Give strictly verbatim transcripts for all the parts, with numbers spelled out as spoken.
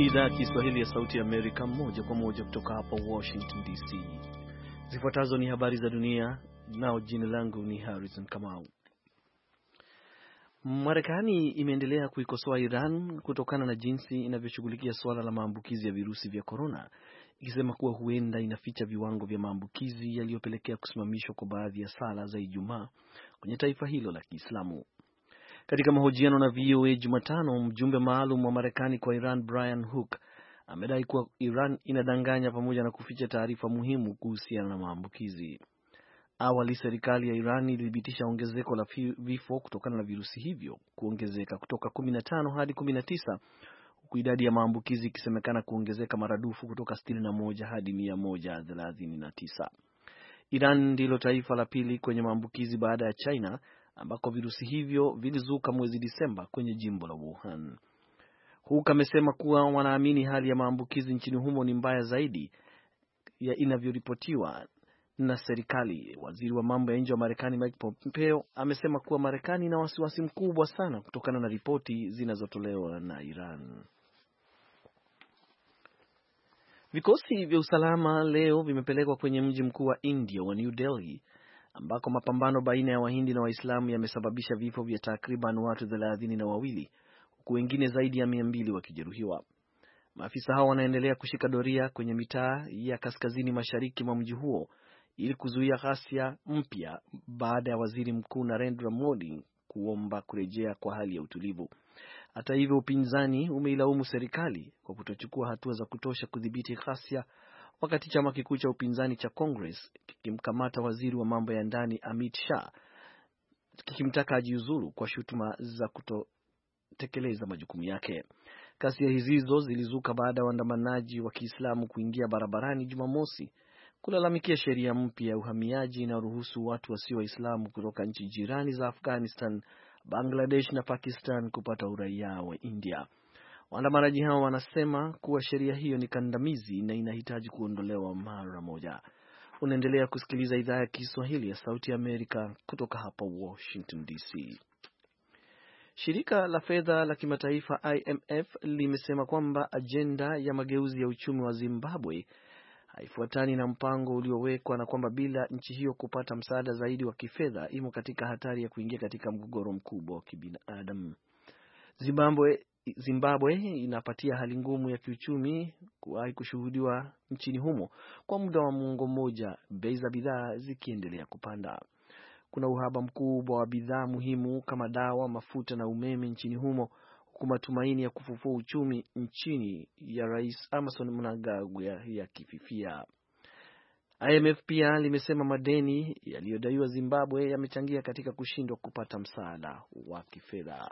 idhaa ya Kiswahili ya Sauti ya Amerika moja kwa moja kutoka hapa Washington D C. Zifuatazo ni habari za dunia, nao jina langu ni Harrison Kamau. Marekani imeendelea kuikosoa Iran kutokana na jinsi inavyoshughulikia suala la maambukizi ya virusi vya corona, ikisema kuwa huenda inaficha viwango vya maambukizi yaliyopelekea kusimamishwa kwa baadhi ya sala za Ijumaa kwenye taifa hilo la Kiislamu. Katika mahojiano na V O A Jumatano, mjumbe maalum wa Marekani kwa Iran Brian Hook amedai kuwa Iran inadanganya pamoja na kuficha taarifa muhimu kuhusiana na maambukizi. Awali serikali ya Iran ilithibitisha ongezeko la vifo kutokana na virusi hivyo kuongezeka kutoka kumi na tano hadi kumi na tisa, huku idadi ya maambukizi ikisemekana kuongezeka maradufu kutoka sitini na moja hadi mia moja thelathini na tisa. Iran ndilo taifa la pili kwenye maambukizi baada ya China, ambako virusi hivyo vilizuka mwezi Disemba kwenye jimbo la Wuhan. Huka amesema kuwa wanaamini hali ya maambukizi nchini humo ni mbaya zaidi ya inavyoripotiwa na serikali. Waziri wa mambo ya nje wa Marekani Mike Pompeo amesema kuwa Marekani ina wasiwasi mkubwa sana kutokana na ripoti zinazotolewa na Iran. Vikosi vya usalama leo vimepelekwa kwenye mji mkuu wa India wa New Delhi, ambako mapambano baina ya Wahindi na Waislamu yamesababisha vifo vya takriban watu thelathini na wawili, huku wengine zaidi ya mia mbili wakijeruhiwa. Maafisa hao wanaendelea kushika doria kwenye mitaa ya kaskazini mashariki mwa mji huo ili kuzuia ghasia mpya baada ya waziri mkuu Narendra Modi kuomba kurejea kwa hali ya utulivu. Hata hivyo, upinzani umeilaumu serikali kwa kutochukua hatua za kutosha kudhibiti ghasia, wakati chama kikuu cha upinzani cha Congress kikimkamata waziri wa mambo ya ndani Amit Shah, kikimtaka ajiuzuru kwa shutuma za kutotekeleza majukumu yake. Ghasia hizo zilizuka baada ya waandamanaji wa Kiislamu kuingia barabarani Jumamosi kulalamikia sheria mpya ya uhamiaji inayoruhusu watu wasio Waislamu kutoka nchi jirani za Afghanistan, Bangladesh na Pakistan kupata uraia wa India. Waandamanaji hao wanasema kuwa sheria hiyo ni kandamizi na inahitaji kuondolewa mara moja. Unaendelea kusikiliza idhaa ya Kiswahili ya Sauti ya Amerika kutoka hapa Washington D C. Shirika la fedha la kimataifa I M F limesema kwamba ajenda ya mageuzi ya uchumi wa Zimbabwe haifuatani na mpango uliowekwa na kwamba bila nchi hiyo kupata msaada zaidi wa kifedha imo katika hatari ya kuingia katika mgogoro mkubwa wa kibinadamu. Zimbabwe Zimbabwe inapatia hali ngumu ya kiuchumi kuwahi kushuhudiwa nchini humo kwa muda wa muongo mmoja, bei za bidhaa zikiendelea kupanda. Kuna uhaba mkubwa wa bidhaa muhimu kama dawa, mafuta na umeme nchini humo, huku matumaini ya kufufua uchumi nchini ya Rais Emmerson Mnangagwa yakififia. I M F pia limesema madeni yaliyodaiwa Zimbabwe yamechangia katika kushindwa kupata msaada wa kifedha.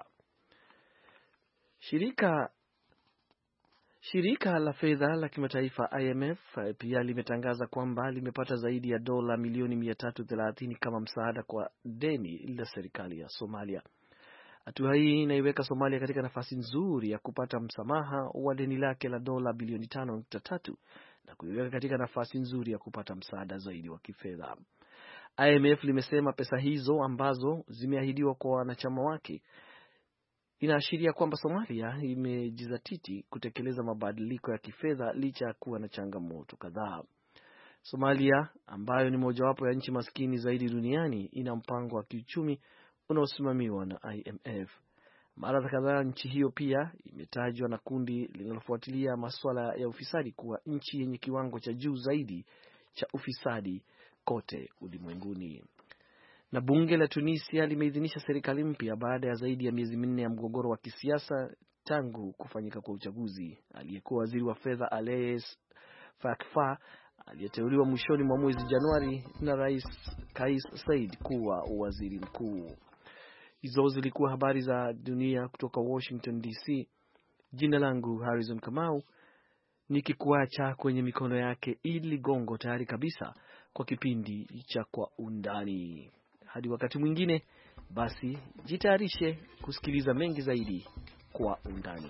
Shirika Shirika la fedha la kimataifa I M F pia limetangaza kwamba limepata zaidi ya dola milioni mia tatu thelathini kama msaada kwa deni la serikali ya Somalia. Hatua hii inaiweka Somalia katika nafasi nzuri ya kupata msamaha wa deni lake la dola bilioni tano nukta tatu na kuiweka katika nafasi nzuri ya kupata msaada zaidi wa kifedha. I M F limesema pesa hizo ambazo zimeahidiwa kwa wanachama wake inaashiria kwamba Somalia imejizatiti kutekeleza mabadiliko ya kifedha licha ya kuwa na changamoto kadhaa. Somalia, ambayo ni mojawapo ya nchi maskini zaidi duniani, ina mpango wa kiuchumi unaosimamiwa na I M F. Mara kadhaa nchi hiyo pia imetajwa na kundi linalofuatilia masuala ya ufisadi kuwa nchi yenye kiwango cha juu zaidi cha ufisadi kote ulimwenguni. Na bunge la Tunisia limeidhinisha serikali mpya baada ya zaidi ya miezi minne ya mgogoro wa kisiasa tangu kufanyika kwa uchaguzi. Aliyekuwa waziri wa fedha Ales Fakfa aliyeteuliwa mwishoni mwa mwezi Januari na Rais Kais Saied kuwa waziri mkuu. Hizo zilikuwa habari za dunia kutoka Washington D C. Jina langu Harrison Kamau, nikikuacha kwenye mikono yake Idi Ligongo, tayari kabisa kwa kipindi cha Kwa Undani. Hadi wakati mwingine, basi jitayarishe kusikiliza mengi zaidi Kwa Undani.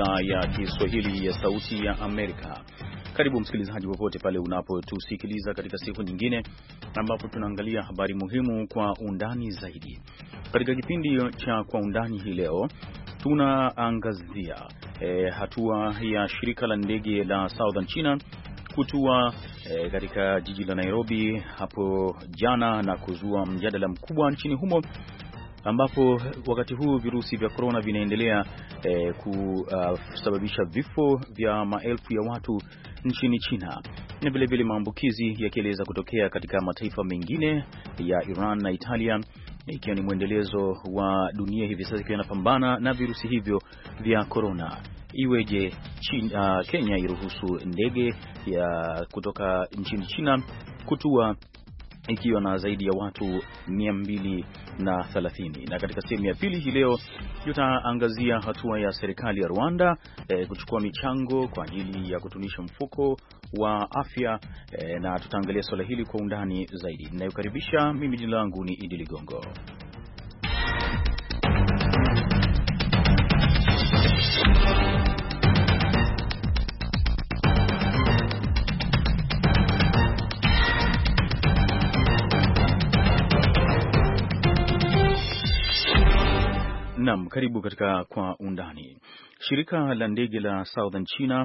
idhaa ya Kiswahili ya Sauti ya Amerika. Karibu msikilizaji popote pale unapotusikiliza katika siku nyingine ambapo tunaangalia habari muhimu kwa undani zaidi. Katika kipindi cha Kwa Undani hii leo tunaangazia e, hatua ya shirika la ndege la Southern China kutua e, katika jiji la Nairobi hapo jana na kuzua mjadala mkubwa nchini humo, ambapo wakati huu virusi vya korona vinaendelea e, kusababisha vifo vya maelfu ya watu nchini China, na vile vile maambukizi yakieleza kutokea katika mataifa mengine ya Iran na Italia, ikiwa ni mwendelezo wa dunia hivi sasa ikiwa inapambana na virusi hivyo vya korona. Iweje China, uh, Kenya iruhusu ndege ya kutoka nchini China kutua ikiwa na zaidi ya watu mia mbili na thelathini. Na katika sehemu ya pili hii leo tutaangazia hatua ya serikali ya Rwanda eh, kuchukua michango kwa ajili ya kutunisha mfuko wa afya eh, na tutaangalia swala hili kwa undani zaidi. Ninayokaribisha mimi, jina langu ni Idi Ligongo. Naam, karibu katika Kwa Undani. Shirika la ndege la Southern China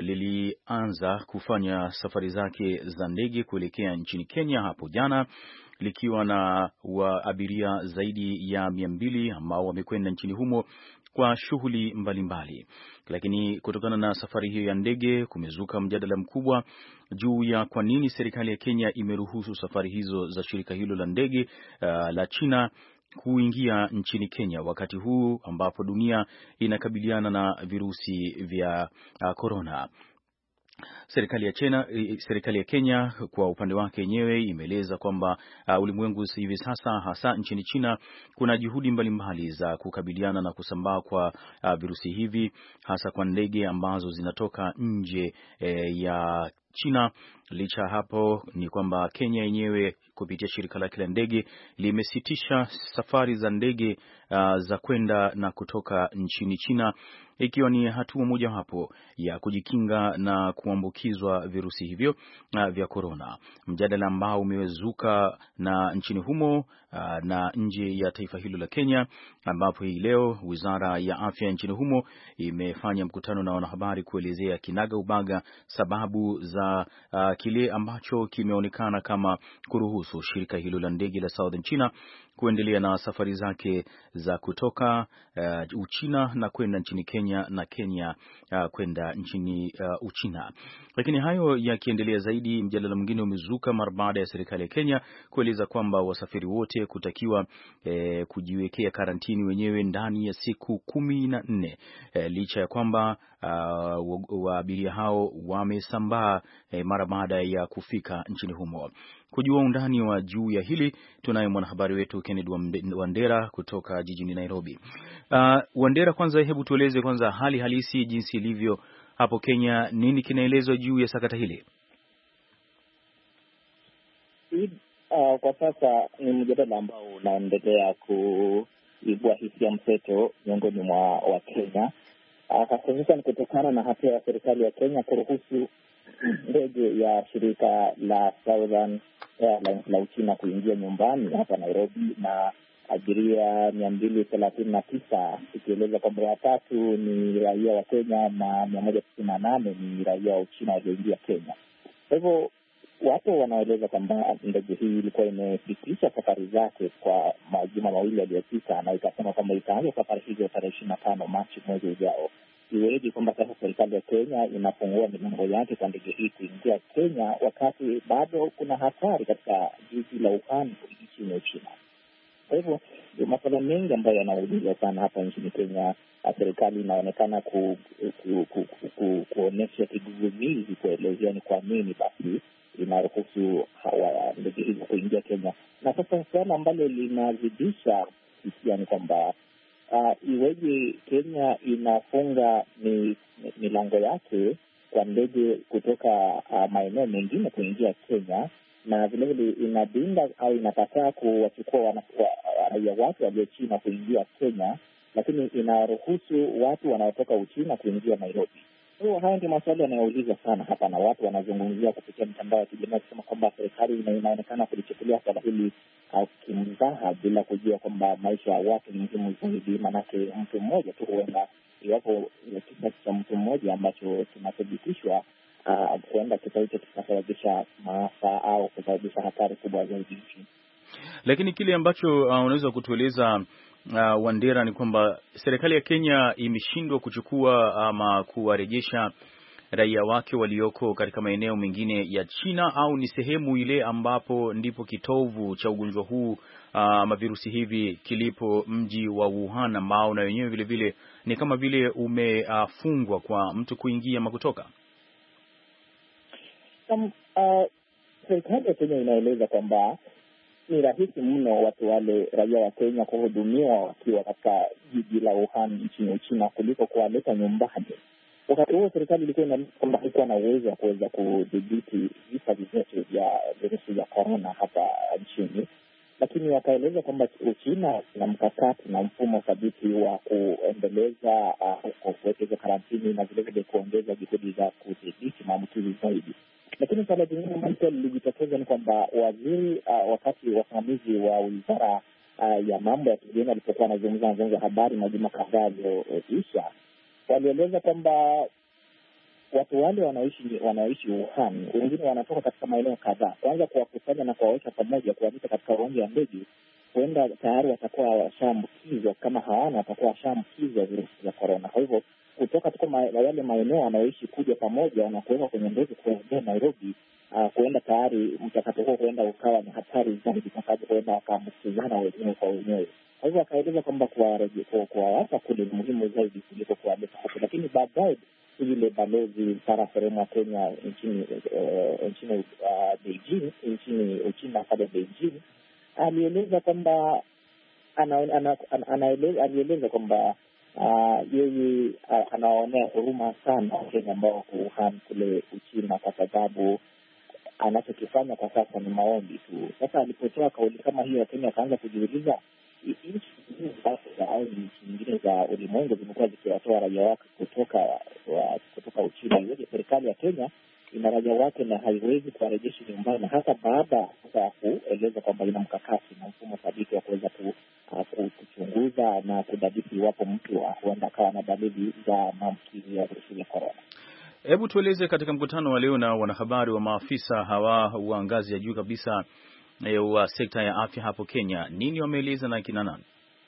lilianza kufanya safari zake za ndege kuelekea nchini Kenya hapo jana, likiwa na waabiria zaidi ya mia mbili ambao wamekwenda nchini humo kwa shughuli mbalimbali. Lakini kutokana na safari hiyo ya ndege kumezuka mjadala mkubwa juu ya kwa nini serikali ya Kenya imeruhusu safari hizo za shirika hilo la ndege uh, la China kuingia nchini Kenya wakati huu ambapo dunia inakabiliana na virusi vya korona. Uh, Serikali ya China, serikali ya Kenya kwa upande wake yenyewe imeeleza kwamba uh, ulimwengu hivi sasa, hasa nchini China, kuna juhudi mbalimbali za kukabiliana na kusambaa kwa uh, virusi hivi, hasa kwa ndege ambazo zinatoka nje eh, ya China. Licha hapo ni kwamba Kenya yenyewe kupitia shirika lake la ndege limesitisha safari za ndege uh, za kwenda na kutoka nchini China, ikiwa ni hatua moja hapo ya kujikinga na kuambukizwa virusi hivyo uh, vya korona. Mjadala ambao umezuka na nchini humo uh, na nje ya taifa hilo la Kenya, ambapo hii leo Wizara ya Afya nchini humo imefanya mkutano na wanahabari kuelezea kinaga ubaga sababu za uh, kile ambacho kimeonekana kama kuruhusu shirika hilo la ndege la Southern China kuendelea na safari zake za kutoka uh, Uchina na kwenda nchini Kenya na Kenya uh, kwenda nchini uh, Uchina. Lakini hayo yakiendelea zaidi, mjadala mwingine umezuka mara baada ya serikali ya Kenya kueleza kwamba wasafiri wote kutakiwa eh, kujiwekea karantini wenyewe ndani ya siku kumi na nne eh, licha ya kwamba uh, waabiria hao wamesambaa eh, mara baada ya kufika nchini humo. Kujua undani wa juu ya hili tunaye mwanahabari wetu Kennedy Wandera kutoka jijini Nairobi. Uh, Wandera, kwanza hebu tueleze kwanza hali halisi jinsi ilivyo hapo Kenya, nini kinaelezwa juu ya sakata hili? Uh, kwa sasa ni mjadala ambao unaendelea kuibua hisia mseto miongoni mwa Wakenya, uh, hususan kutokana na hatua ya serikali ya Kenya kuruhusu ndege ya shirika la Southern Airlines la Uchina kuingia nyumbani hapa Nairobi na abiria mia mbili thelathini na tisa, ikieleza kwamba watatu ni raia wa Kenya na mia moja tisini na nane ni raia wa Uchina walioingia Kenya. Kwa hivyo watu wanaeleza kwamba ndege hii ilikuwa imefikisha safari zake kwa majuma mawili yaliyopita, na ikasema kwamba itaanza safari hizo tarehe ishirini na tano Machi mwezi ujao. Iweje kwamba sasa serikali ya Kenya inafungua milango yake kwa ndege hii kuingia Kenya wakati bado kuna hatari katika jiji la Wuhan nchini Uchina? Kwa hivyo masuala mengi ambayo yanaulizwa sana hapa nchini Kenya. Serikali inaonekana ku, ku, ku, ku, ku, kuonyesha kigugumizi kuelezea ni kwa nini basi inaruhusu hawa ndege hizo kuingia Kenya. Na sasa suala ambalo linazidisha hisia ni kwamba uh, iweje Kenya inafunga ni, ni, milango yake kwa ndege kutoka uh, maeneo mengine kuingia Kenya, na vilevile inadinda au inakataa kuwachukua raia watu walio China kuingia Kenya lakini inaruhusu watu wanaotoka Uchina kuingia Nairobi. Kwa hiyo haya ndio maswali yanayoulizwa sana hapa, na watu wanazungumzia kupitia mitandao ya kijamii kusema kwamba serikali inaonekana kulichukulia swala hili uh, kimzaha, bila kujua kwamba maisha ya watu ni muhimu zaidi. Maanake mtu mmoja tu huenda, iwapo kisa cha mtu mmoja ambacho kinathibitishwa, huenda uh, kisa hicho kikasababisha maafa au kusababisha hatari kubwa zaidi nchini. Lakini kile ambacho uh, unaweza kutueleza uh, Wandera, ni kwamba serikali ya Kenya imeshindwa kuchukua ama kuwarejesha raia wake walioko katika maeneo mengine ya China, au ni sehemu ile ambapo ndipo kitovu cha ugonjwa huu ama uh, virusi hivi kilipo, mji wa Wuhan, ambao na wenyewe vile vile ni kama vile umefungwa uh, kwa mtu kuingia ama kutoka? Um, uh, serikali ya Kenya inaeleza kwamba ni rahisi mno watu wale raia wa Kenya kuhudumiwa wakiwa katika jiji la Wuhan nchini Uchina kuliko kuwaleta nyumbani. Wakati huo serikali ilikuwa inaeleza kwamba haikuwa na uwezo wa kuweza kudhibiti visa vyote vya virusi vya korona hapa nchini, lakini wakaeleza kwamba Uchina na mkakati na mfumo thabiti wa kuendeleza uh, kuwekeza karantini na vilevile kuongeza juhudi za kudhibiti maambukizi zaidi. Lakini suala jingine ambalo lilijitokeza ni kwamba waziri uh, wakati wasimamizi wa wizara uh, ya mambo ya kigeni alipokuwa anazungumza na vyombo vya habari majuma kadhaa yaliyoisha, walieleza kwamba watu wale wanaoishi wanaoishi Wuhan, wengine wanatoka katika maeneo kadhaa. Kwanza kuwakusanya na kuwaweka pamoja, kuwaleta katika uwanja wa ndege, huenda tayari watakuwa washaambukizwa. Kama hawana, watakuwa washaambukizwa virusi vya korona. Kwa hivyo kutoka tuko ma, yale maeneo wanaoishi kuja pamoja na kuweka kwenye ndege kuelekea Nairobi, uh, kuenda tayari mchakato huo huenda ukawa ni hatari zaidi, kwa sababu huenda wakaambukizana wenyewe kwa wenyewe. Kwa hivyo akaeleza kwamba kuwawapa kule ni muhimu zaidi kuliko kuwaleta huku. Lakini baadaye yule balozi Sara Seremu wa Kenya nchini uh, nchini uh, Beijing nchini Uchina pale Beijing alieleza kwamba alieleza kwamba Uh, yeye uh, anawaonea huruma sana Wakenya ambao wako Wuhan kule Uchina, kwa sababu anachokifanya kwa sasa ni maombi tu. Sasa alipotoa kauli kama hiyo, Wakenya wakaanza kujiuliza, nchi nyingine za Afrika au nchi nyingine za ulimwengu zimekuwa zikiwatoa raia wake kutoka wa, kutoka Uchina. Iweje serikali ya Kenya ina raia wake na haiwezi kuwarejesha nyumbani, hasa baada ya kueleza kwamba ina mkakati na mfumo thabiti wa kuweza ku kuchunguza na kudhibiti iwapo mtu huenda akawa na dalili za maambukizi ya virusi vya korona. Hebu tueleze, katika mkutano wa leo na wanahabari wa maafisa hawa wa ngazi ya juu kabisa e, wa sekta ya afya hapo Kenya, nini wameeleza na kina nani?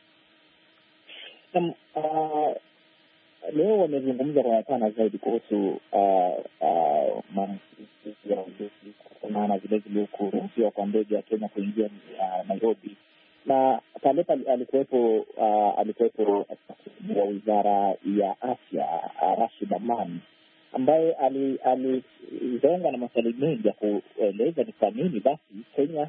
Um, uh, leo wamezungumza kwa mapana zaidi kuhusu uh, uh, maambukizi ya virusi korona na vilevile kuruhusiwa kwa ndege ya Kenya kuingia uh, Nairobi. Na pale alikuwepo uh, alikuwepo wa wizara ya afya uh, Rashid Aman, ambaye alizonga na maswali mengi ya kueleza ni kwa nini basi Kenya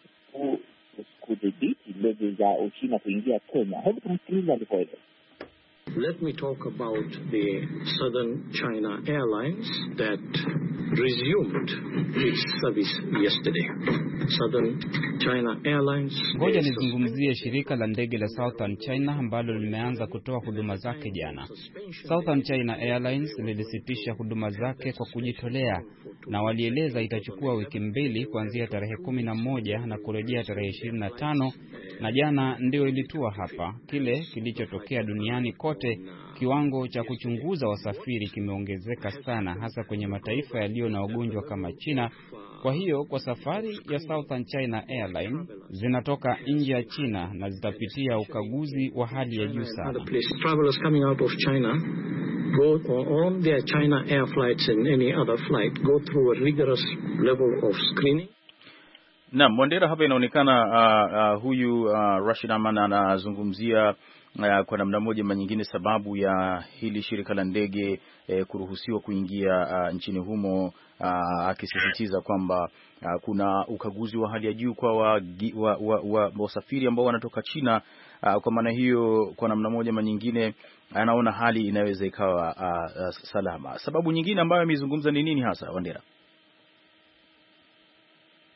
kudhibiti ndege za Uchina kuingia Kenya. Hebu tumsikilize alipoeleza. Let me talk about the Southern China Airlines that resumed its service yesterday. Southern China Airlines. Ngoja nizungumzie shirika la ndege la Southern China ambalo limeanza kutoa huduma zake jana. Southern China Airlines lilisitisha huduma zake kwa kujitolea, na walieleza itachukua wiki mbili kuanzia tarehe kumi na moja na kurejea tarehe ishirini na tano, na jana ndio ilitua hapa. Kile kilichotokea duniani kote, kiwango cha kuchunguza wasafiri kimeongezeka sana, hasa kwenye mataifa yaliyo na ugonjwa kama China. Kwa hiyo kwa safari ya Southern China Airline zinatoka nje ya China na zitapitia ukaguzi wa hali ya juu sana. Travelers coming out of China go on their China air flights and any other flight go through a rigorous level of screening. Na Mwandera, hapa inaonekana uh, uh, huyu uh, Rashid Aman anazungumzia uh, kwa namna moja ama nyingine sababu ya hili shirika la ndege uh, kuruhusiwa kuingia uh, nchini humo, uh, akisisitiza kwamba uh, kuna ukaguzi wa hali ya juu kwa wasafiri wa, wa, wa, wa ambao wanatoka China. Uh, kwa maana hiyo, kwa namna moja ama nyingine anaona hali inaweza ikawa uh, uh, salama. Sababu nyingine ambayo amezungumza ni nini hasa, Wandera?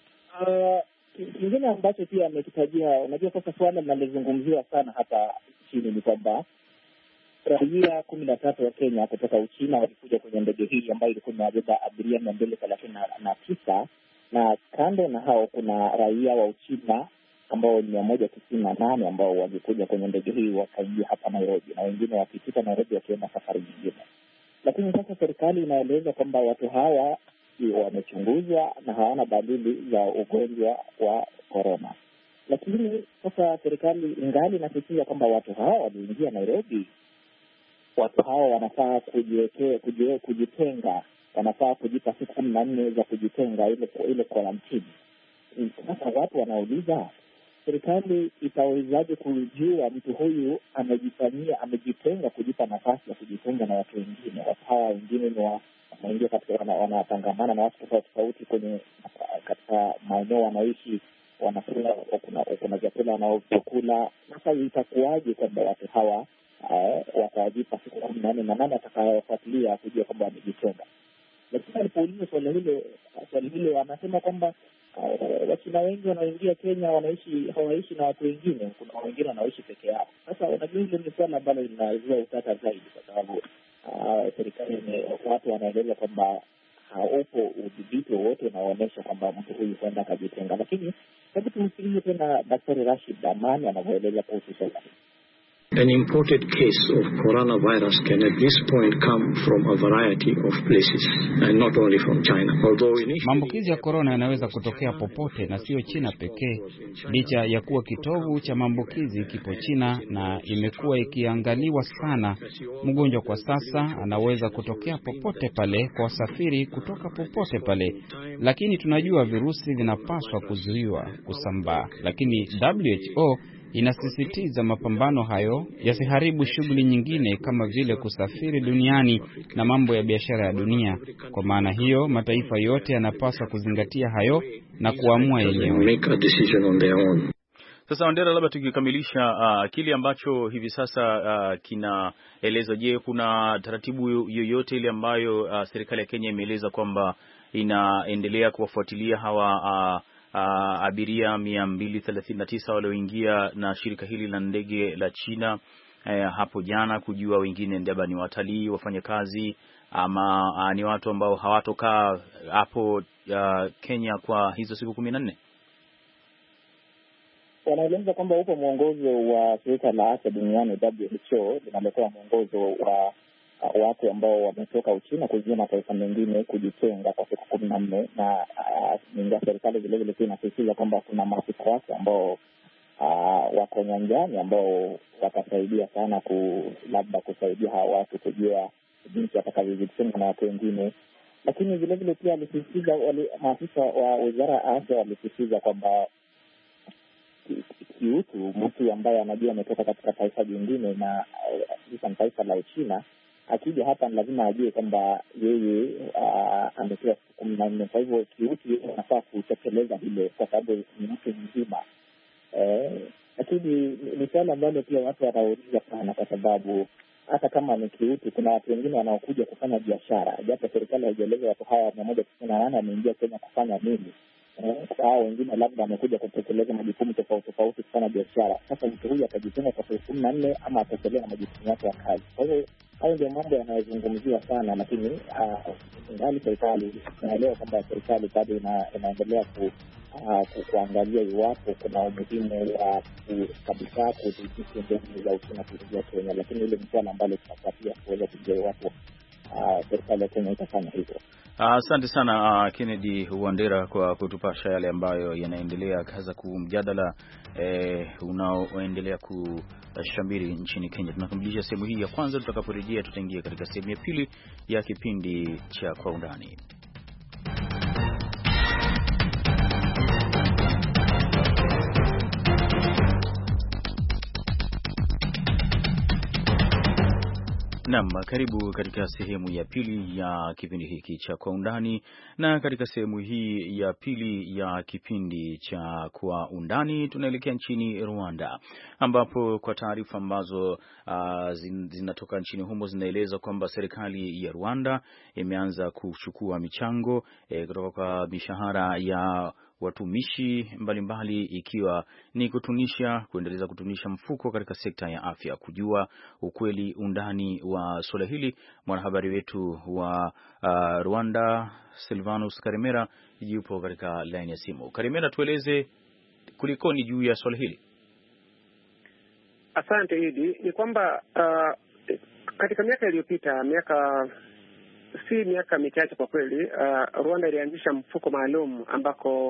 Uh, kingine ambacho pia amekitajia, unajua sasa swala linalizungumziwa sana hapa nchini ni kwamba raia kumi na tatu wa Kenya kutoka Uchina walikuja kwenye ndege hii ambayo ilikuwa imebeba abiria mia mbili thelathini na tisa, na kando na hao kuna raia wa Uchina ambao ni mia moja tisini na nane ambao walikuja kwenye ndege hii wakaingia hapa Nairobi, na wengine wakipita Nairobi wakienda safari nyingine. Lakini sasa serikali inaeleza kwamba watu hawa wamechunguzwa na hawana dalili za ugonjwa wa korona. Lakini sasa serikali ingali inasisitiza kwamba watu hawa waliingia Nairobi, watu hawa wanafaa kujiwekea kujiwe, kujitenga, wanafaa kujipa siku kumi na nne za kujitenga ile ile quarantine. Sasa watu wanauliza, serikali itawezaje kujua mtu huyu amejifanyia amejitenga, kujipa nafasi ya kujitenga na watu wengine? Watu hawa wengine ni wanaingia katika wanatangamana na watu tofauti tofauti kwenye katika maeneo wanaishi, wanakula kuna kuna vyakula wanavyokula. Sasa itakuwaje kwamba watu hawa uh, watajipa siku kumi na nne na nane atakayofuatilia kujua kwamba wamejitenga? Lakini alipouliza swali hilo swali hilo anasema kwamba Uh, Wachina wengi wanaoingia Kenya wanaishi hawaishi na watu wengine, kuna wengine wanaoishi peke yao. Sasa unajua hilo ni swala ambalo linazua utata zaidi, kwa sababu uh, serikali watu wanaeleza kwamba haupo udhibiti wowote unaoonyesha kwamba mtu huyu kwenda akajitenga. Lakini hebu tumsikilize tena Daktari Rashid Amani anavyoeleza kuhusu swala hili. An imported case of coronavirus can at this point come from a variety of places and not only from China. Although initially... Maambukizi ya korona yanaweza kutokea popote na sio China pekee, licha ya kuwa kitovu cha maambukizi kipo China na imekuwa ikiangaliwa sana. Mgonjwa kwa sasa anaweza kutokea popote pale kwa wasafiri kutoka popote pale, lakini tunajua virusi vinapaswa kuzuiwa kusambaa. Lakini W H O inasisitiza mapambano hayo yasiharibu shughuli nyingine kama vile kusafiri duniani na mambo ya biashara ya dunia. Kwa maana hiyo, mataifa yote yanapaswa kuzingatia hayo na kuamua yenyewe. Sasa Wandera, labda tukikamilisha uh, kile ambacho hivi sasa uh, kinaeleza, je, kuna taratibu yoyote ile ambayo uh, serikali ya Kenya imeeleza kwamba inaendelea kuwafuatilia hawa uh, Uh, abiria mia mbili thelathini na tisa walioingia na shirika hili la ndege la China uh, hapo jana, kujua wengine ndaba ni watalii, wafanya kazi ama uh, ni watu ambao hawatokaa hapo uh, Kenya kwa hizo siku kumi na nne? Wanaeleza kwamba upo mwongozo wa shirika la afya duniani W H O linalotoa mwongozo wa Uh, watu ambao wametoka Uchina kuingia mataifa mengine kujitenga kwa siku kumi na nne, na uh, serikali vile vile pia inasisitiza kwamba kuna maafisa wake ambao uh, wako nyanjani ambao watasaidia sana ku labda kusaidia hawa watu kujua jinsi watakavyojitenga na watu wengine. Lakini vile vile pia alisisitiza, maafisa wa wizara ya afya walisisitiza kwamba kiutu mtu ambaye anajua ametoka katika taifa jingine na uh, taifa la Uchina akija hapa lazima ajue kwamba yeye uh, amepewa siku kumi na nne. Kwa hivyo kiutu yeye anafaa kutekeleza hilo kwa sababu ni mtu mzima. Eh, lakini ni swala ambalo pia watu wanauliza sana, kwa sababu hata kama ni kiutu, kuna watu wengine wanaokuja kufanya biashara, japo serikali haijaeleza watu hawa mia moja tisini na nane wameingia Kenya kufanya nini. Eh, hao wengine labda wamekuja kutekeleza majukumu tofauti tofauti kufanya biashara. Sasa mtu huyu atajitenga kwa siku kumi na nne ama ataendelea na majukumu yake ya kazi? Kwa hivyo hayo ndio mambo yanayozungumziwa sana, lakini ngali serikali inaelewa kwamba serikali bado inaendelea ku, uh, kuangalia iwapo kuna umuhimu wa kabisa kudhibiti ndege za Uchina kuingia Kenya, lakini ile ni swala ambalo tunafuatia kuweza kujua iwapo serikali ya Kenya itafanya hivyo. Asante uh, sana uh, Kennedy Wandera kwa kutupasha yale ambayo yanaendelea kaza kumjadala eh, unaoendelea kushamiri nchini Kenya. Tunakamilisha sehemu hii ya kwanza. Tutakaporejea tutaingia katika sehemu ya pili ya kipindi cha Kwa Undani. Naam, karibu katika sehemu ya pili ya kipindi hiki cha Kwa Undani. Na katika sehemu hii ya pili ya kipindi cha Kwa Undani tunaelekea nchini Rwanda, ambapo kwa taarifa ambazo uh, zinatoka nchini humo zinaeleza kwamba serikali ya Rwanda imeanza kuchukua michango eh, kutoka kwa mishahara ya watumishi mbalimbali, ikiwa ni kutunisha, kuendeleza kutunisha mfuko katika sekta ya afya. Kujua ukweli undani wa suala hili, mwanahabari wetu wa uh, Rwanda Silvanus Karimera yupo katika line ya simu. Karimera, tueleze kulikoni juu ya suala hili. Asante Idi. Ni kwamba uh, katika miaka iliyopita, miaka si miaka michache kwa kweli, uh, Rwanda ilianzisha mfuko maalum ambako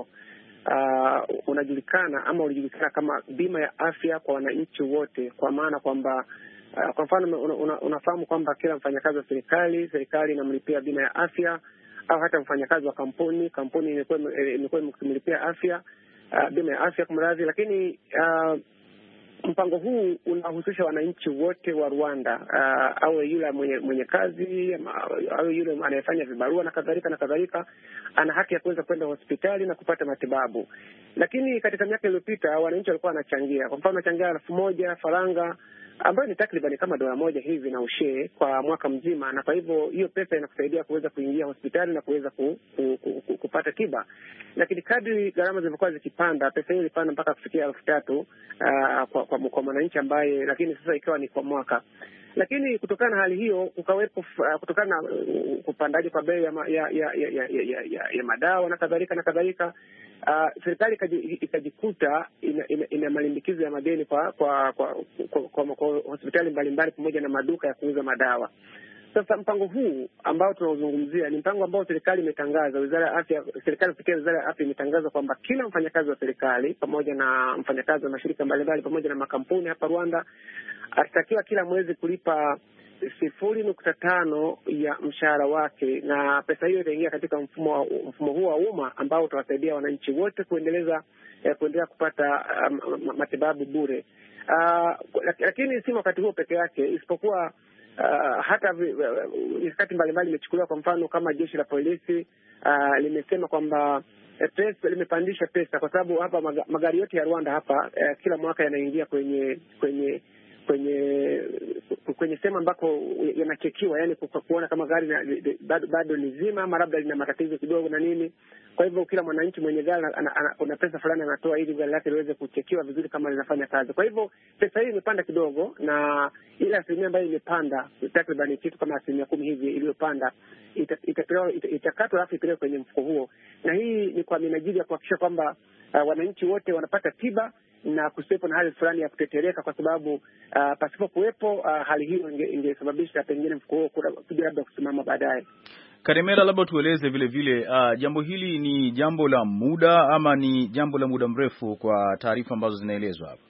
uh, unajulikana ama ulijulikana kama bima ya afya kwa wananchi wote, kwa maana kwamba uh, kwa mfano una, una, unafahamu kwamba kila mfanyakazi wa serikali serikali inamlipia bima ya afya, au hata mfanyakazi wa kampuni kampuni imekuwa imekuwa ikimlipia afya uh, bima ya afya kwa mradhi. Lakini uh, mpango huu unahusisha wananchi wote wa Rwanda, uh, awe yule mwenye, mwenye kazi, awe yule anayefanya vibarua na kadhalika na kadhalika, ana haki ya kuweza kwenda hospitali na kupata matibabu. Lakini katika miaka iliyopita wananchi walikuwa wanachangia, kwa mfano wanachangia elfu moja faranga, ambayo ni takriban kama dola moja hivi na ushee kwa mwaka mzima, na kwa hivyo hiyo pesa inakusaidia kuweza kuingia hospitali na kuweza ku, ku, ku, ku, kupata tiba. Lakini kadri gharama zilivyokuwa zikipanda, pesa hiyo ilipanda mpaka kufikia elfu tatu uh, kwa, kwa, kwa mwananchi ambaye, lakini sasa ikawa ni kwa mwaka. Lakini kutokana na hali hiyo kukawepo uh, kutokana na uh, kupandaji kwa bei ya, ya, ya, ya, ya, ya, ya, ya madawa na kadhalika na kadhalika, uh, serikali ikajikuta ina, ina, ina malimbikizo ya madeni kwa kwa kwa, kwa, kwa, kwa, kwa hospitali mbalimbali pamoja na maduka ya kuuza madawa. Sasa mpango huu ambao tunaozungumzia ni mpango ambao serikali imetangaza, Wizara ya Afya, serikali kupitia Wizara ya Afya imetangaza kwamba kila mfanyakazi wa serikali pamoja na mfanyakazi wa mashirika mbalimbali pamoja na makampuni hapa Rwanda atatakiwa kila mwezi kulipa sifuri nukta tano ya mshahara wake, na pesa hiyo itaingia katika mfumo mfumo huu wa umma ambao utawasaidia wananchi wote kuendeleza eh, kuendelea kupata um, matibabu bure. Uh, lakini si wakati huo peke yake, isipokuwa Uh, hata mikakati mbalimbali imechukuliwa. Kwa mfano kama jeshi la polisi uh, limesema kwamba eh, pesa limepandisha pesa, kwa sababu hapa magari yote ya Rwanda hapa eh, kila mwaka yanaingia kwenye kwenye kwenye kwenye sehemu ambako yanachekiwa, yani kuona kama gari na, bado, bado ni zima ama labda lina matatizo kidogo na nini. Kwa hivyo kila mwananchi mwenye gari kuna pesa fulani anatoa ili gari lake liweze kuchekiwa vizuri kama linafanya kazi. Kwa hivyo pesa hii imepanda kidogo, na ile asilimia ambayo imepanda takriban kitu kama asilimia kumi hivi iliyopanda itakatwa ita, ita, alafu ipelekwe kwenye mfuko huo, na hii ni kwa minajili ya kuhakikisha kwamba uh, wananchi wote wanapata tiba na kusiwepo na hali fulani ya kutetereka, kwa sababu uh, pasipo kuwepo uh, hali hiyo ingesababisha inge pengine mfuko huo kuja labda kusimama baadaye. Karimera, labda tueleze vile vile uh, jambo hili ni jambo la muda ama ni jambo la muda mrefu kwa taarifa ambazo zinaelezwa hapa?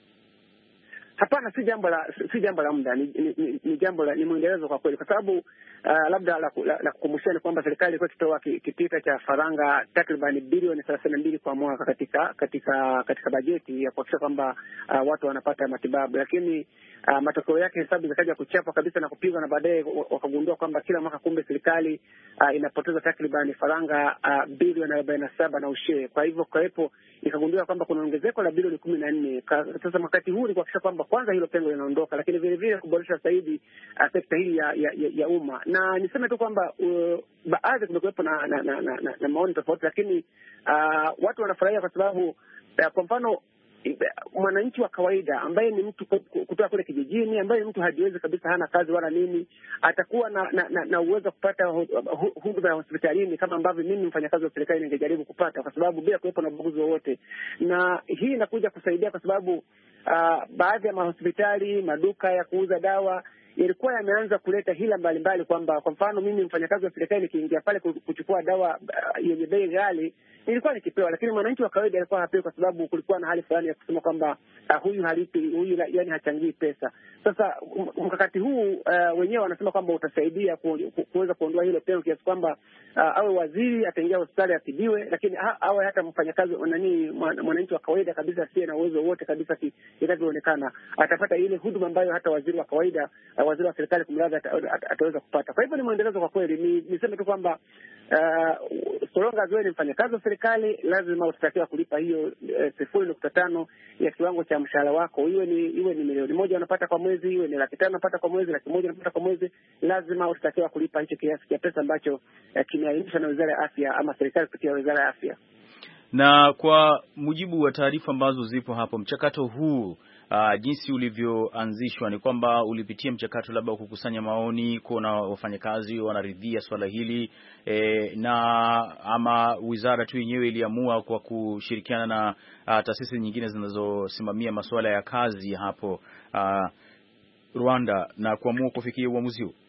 Hapana, si jambo la si jambo la muda, ni, ni, ni jambo la ni mwendelezo kwa kweli, kwa sababu uh, labda la, la, la kukumbushia ni kwamba serikali ilikuwa ikitoa kitita cha faranga takriban bilioni thelathini na mbili kwa mwaka katika katika katika bajeti ya kuhakikisha kwamba uh, watu wanapata matibabu, lakini uh, matokeo yake hesabu zikaja kuchapwa kabisa na kupigwa, na baadaye wakagundua kwamba kila mwaka kumbe serikali uh, inapoteza takriban faranga uh, bilioni arobaini na saba na ushee. Kwa hivyo kwa hapo ikagundua kwamba kuna ongezeko la bilioni kumi na nne. Sasa wakati huu ni kuhakikisha kwamba kwanza hilo pengo linaondoka, lakini vile vile kuboresha zaidi uh, sekta hii ya ya, ya, ya umma. Na niseme tu kwamba uh, baadhi kumekuwepo na na, na, na, na, na maoni tofauti, lakini uh, watu wanafurahia kwa sababu uh, kwa mfano mwananchi wa kawaida ambaye ni mtu kutoka kule kijijini, ambaye mtu hajiwezi kabisa, hana kazi wala nini, atakuwa na na, na, na uwezo kupata huduma ya hospitalini kama ambavyo mimi mfanyakazi wa serikali ningejaribu kupata, kwa sababu bila kuwepo na ubaguzi wowote. Na hii inakuja kusaidia kwa sababu uh, baadhi ya mahospitali, maduka ya kuuza dawa ilikuwa yameanza kuleta hila mbalimbali, kwamba kwa mfano mimi mfanyakazi wa serikali nikiingia pale kuchukua dawa uh, yenye bei ghali nilikuwa nikipewa, lakini mwananchi wa kawaida alikuwa hapewi, kwa sababu kulikuwa na hali fulani ya kusema kwamba uh, huyu halipi, huyu yani hachangii pesa. Sasa mkakati huu uh, wenyewe wanasema kwamba utasaidia kuweza kuondoa hilo pengo, kiasi kwamba uh, awe waziri ataingia hospitali atibiwe, lakini ha, awe hata mfanyakazi nani mwananchi wa kawaida kabisa asiye na uwezo wote kabisa inavyoonekana atapata ile huduma ambayo hata waziri wa kawaida uh, waziri wa serikali kumradhi ataweza kupata. Kwa hivyo ni mwendelezo kwa kweli. Ni niseme tu kwamba uh, soronga zoe ni mfanyakazi wa serikali, lazima utatakiwa kulipa hiyo uh, sifuri nukta tano ya kiwango cha mshahara wako, iwe ni iwe ni milioni moja unapata kwa mwezi, iwe ni laki tano unapata kwa mwezi, laki moja unapata kwa mwezi, lazima utatakiwa kulipa hicho kiasi cha pesa ambacho uh, kimeainishwa na Wizara ya Afya ama serikali kupitia Wizara ya Afya. Na kwa mujibu wa taarifa ambazo zipo hapo, mchakato huu Uh, jinsi ulivyoanzishwa ni kwamba ulipitia mchakato labda kukusanya maoni, kuona wafanyakazi wanaridhia swala hili e, na ama wizara tu yenyewe iliamua kwa kushirikiana na uh, taasisi nyingine zinazosimamia masuala ya kazi hapo uh, Rwanda na kuamua kufikia uamuzi huu?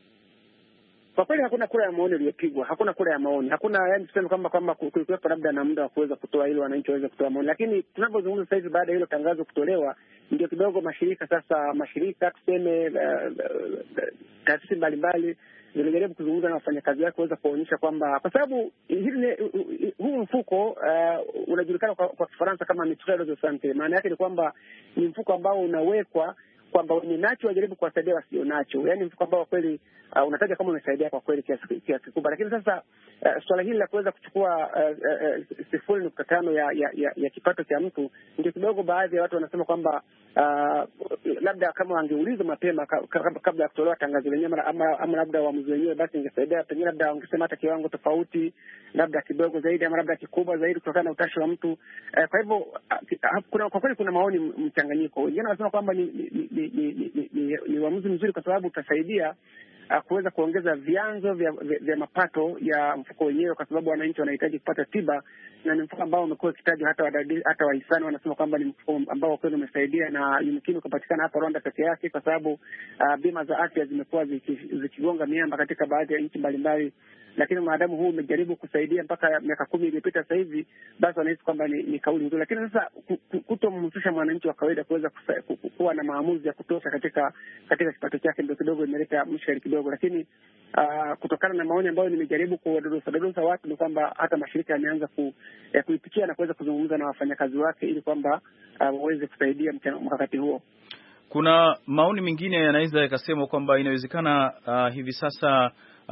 Kwa kweli hakuna kura ya maoni iliyopigwa, hakuna kura ya maoni, hakuna yani tuseme kwamba kwamba kulikuwepo labda na muda wa kuweza kutoa ili wananchi waweze kutoa maoni. Lakini tunapozungumza sasa hivi baada ya hilo tangazo kutolewa, ndio kidogo mashirika sasa, mashirika tuseme uh, uh, taasisi mbalimbali zilijaribu kuzungumza na wafanyakazi wake kuweza kuonyesha kwamba, kwa sababu hili huu mfuko uh, unajulikana kwa, kwa Kifaransa kama mutuelle de santé. Maana yake ni kwamba ni mfuko ambao unawekwa kwamba wenye nacho wajaribu kuwasaidia wasio nacho, yaani mfuko ambao kweli uh, unataja kama umesaidia kwa kweli kiasi kiasi kikubwa. Lakini sasa uh, swala hili la kuweza kuchukua uh, uh, sifuri nukta tano ya, ya, ya, ya kipato cha mtu, ndio kidogo baadhi ya watu wanasema kwamba uh, labda kama wangeulizwa mapema kabla ya kutolewa tangazo lenyewe ama, ama labda uamuzi wenyewe, basi ingesaidia, pengine labda wangesema hata kiwango tofauti, labda kidogo zaidi ama labda kikubwa zaidi kutokana na utashi wa mtu. Uh, kwa hivyo uh, kuna kwa kweli kuna maoni mchanganyiko. Wengine wanasema kwamba ni ni, ni Ni, ni, ni, ni uamuzi mzuri kwa sababu utasaidia uh, kuweza kuongeza vyanzo vya, vya, vya mapato ya mfuko wenyewe, kwa sababu wananchi wanahitaji kupata tiba, na ni mfuko ambao umekuwa ukitajwa hata wadadisi, hata wahisani wanasema kwamba ni mfuko ambao kweli umesaidia na yumkini kupatikana hapa Rwanda peke yake, kwa sababu uh, bima za afya zimekuwa zikigonga miamba katika baadhi ya nchi mbalimbali. Lakini maadamu huu umejaribu kusaidia mpaka miaka kumi iliyopita sasa hivi, basi wanahisi kwamba ni, ni kauli nzuri. Lakini sasa kutomhusisha mwananchi wa kawaida kuweza kuwa na maamuzi ya kutosha katika katika kipato chake ndio kidogo imeleta mshkeli kidogo. Lakini uh, kutokana na maoni ambayo nimejaribu kuwadodosa dodosa watu ni kwamba hata mashirika yameanza ku, ya kuipikia na kuweza kuzungumza na wafanyakazi wake ili kwamba waweze uh, kusaidia mkakati huo. Kuna maoni mengine yanaweza yakasema kwamba inawezekana uh, hivi sasa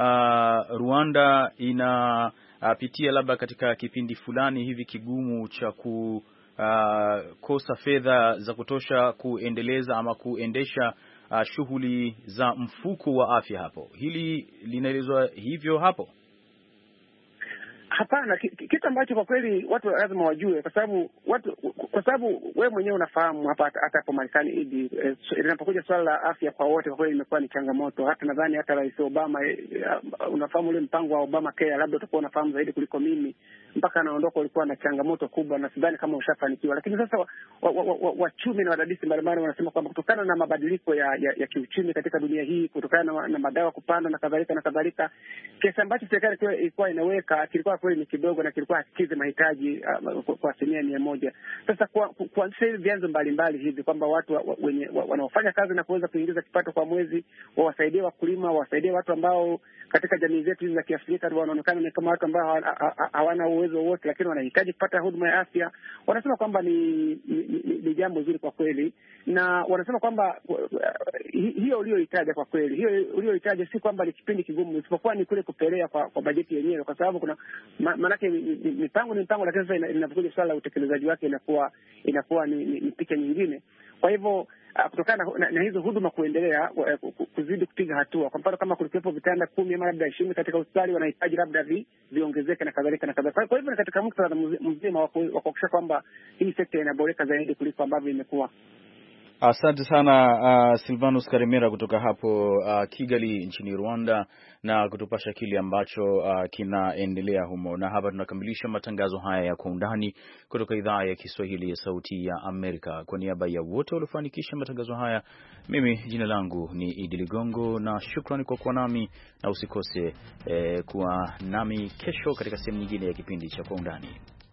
Uh, Rwanda inapitia uh, labda katika kipindi fulani hivi kigumu cha kukosa uh, fedha za kutosha kuendeleza ama kuendesha uh, shughuli za mfuko wa afya hapo. Hili linaelezwa hivyo hapo? Hapana, kitu ambacho kwa kweli watu lazima wajue, kwa sababu watu kwa sababu wewe mwenyewe unafahamu hapa hata hapo Marekani idi eh, linapokuja swala la afya kwa wote, kwa kweli imekuwa ni changamoto. Hata nadhani hata Rais Obama eh, unafahamu ule mpango wa Obama Care, labda utakuwa unafahamu zaidi kuliko mimi. Mpaka anaondoka ulikuwa na changamoto kubwa na sidhani kama ushafanikiwa. Lakini sasa wachumi wa, wa, wa, wa na wadadisi mbalimbali wanasema kwamba kutokana na mabadiliko ya, ya, ya kiuchumi katika dunia hii, kutokana na, na madawa kupanda na kadhalika na kadhalika, kiasi ambacho serikali ilikuwa inaweka kilikuwa kweli ni kidogo na kilikuwa hakikizi mahitaji uh, kwa asilimia mia moja. Sasa kuanzisha hivi vyanzo mbalimbali hivi kwamba watu wa, wenye wa, wanaofanya kazi na kuweza kuingiza kipato kwa mwezi wawasaidie wakulima, wawasaidie watu ambao katika jamii zetu hizi za Kiafrika wanaonekana ni kama watu ambao hawana uwezo wote, lakini wanahitaji kupata huduma ya afya. Wanasema kwamba ni, ni, ni, ni jambo zuri kwa kweli, na wanasema kwamba uh, hiyo ulioitaja kwa kweli, hiyo ulioitaja si kwamba ni kipindi kigumu, isipokuwa ni kule kupelea kwa, kwa bajeti yenyewe, kwa sababu kuna ma, maanake mipango ni mipango, lakini sasa inapokuja swala la utekelezaji wake inakuwa inakuwa ni, ni, ni picha nyingine. Kwa hivyo Uh, kutokana na, na, na hizo huduma kuendelea uh, kuzidi kupiga hatua. Kwa mfano kama kulikuwepo vitanda kumi ama labda ishirini katika hospitali, wanahitaji labda vi, viongezeke na kadhalika na kadhalika. Kwa hivyo ni katika muktadha mzima wa kuhakikisha kwamba hii sekta inaboreka zaidi kuliko ambavyo imekuwa. Asante sana uh, Silvanus Karemera kutoka hapo uh, Kigali nchini Rwanda na kutupasha kile ambacho uh, kinaendelea humo. Na hapa tunakamilisha matangazo haya ya Kwa Undani kutoka idhaa ya Kiswahili ya Sauti ya Amerika. Kwa niaba ya wote waliofanikisha matangazo haya, mimi jina langu ni Idi Ligongo na shukrani kwa kuwa nami, na usikose eh, kuwa nami kesho katika sehemu nyingine ya kipindi cha Kwa Undani.